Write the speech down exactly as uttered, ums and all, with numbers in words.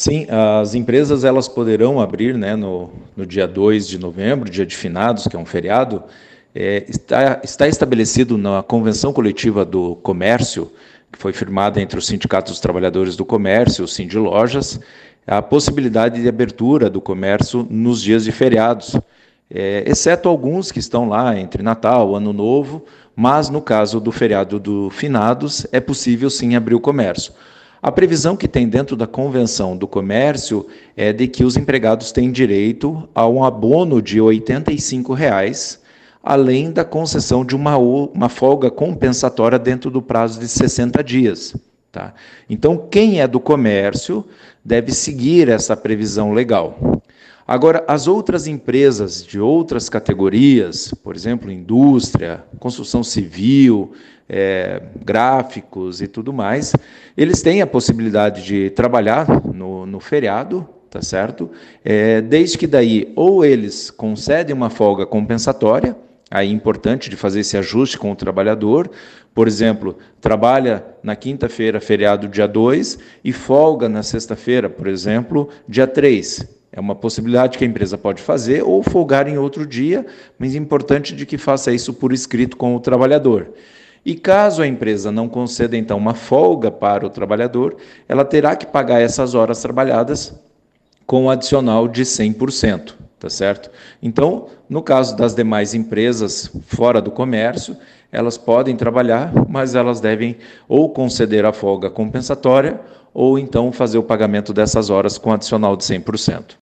Sim, as empresas elas poderão abrir, né, no, no dia dois de novembro, dia de finados, que é um feriado, é, está, está estabelecido na Convenção Coletiva do Comércio, que foi firmada entre os sindicatos dos trabalhadores do comércio, o Sindilojas, a possibilidade de abertura do comércio nos dias de feriados, é, exceto alguns que estão lá entre Natal, Ano Novo, mas no caso do feriado do finados, é possível sim abrir o comércio. A previsão que tem dentro da Convenção do Comércio é de que os empregados têm direito a um abono de oitenta e cinco reais, além da concessão de uma, uma folga compensatória dentro do prazo de sessenta dias. Tá? Então, quem é do comércio deve seguir essa previsão legal. Agora, as outras empresas de outras categorias, por exemplo, indústria, construção civil, é, gráficos e tudo mais, eles têm a possibilidade de trabalhar no, no feriado, tá certo? É, desde que daí ou eles concedem uma folga compensatória, aí é importante de fazer esse ajuste com o trabalhador, por exemplo, trabalha na quinta-feira, feriado dia dois, e folga na sexta-feira, por exemplo, dia três. É uma possibilidade que a empresa pode fazer, ou folgar em outro dia, mas é importante de que faça isso por escrito com o trabalhador. E caso a empresa não conceda, então, uma folga para o trabalhador, ela terá que pagar essas horas trabalhadas com um adicional de cem por cento, tá certo? Então, no caso das demais empresas fora do comércio, elas podem trabalhar, mas elas devem ou conceder a folga compensatória, ou então fazer o pagamento dessas horas com adicional de cem por cento.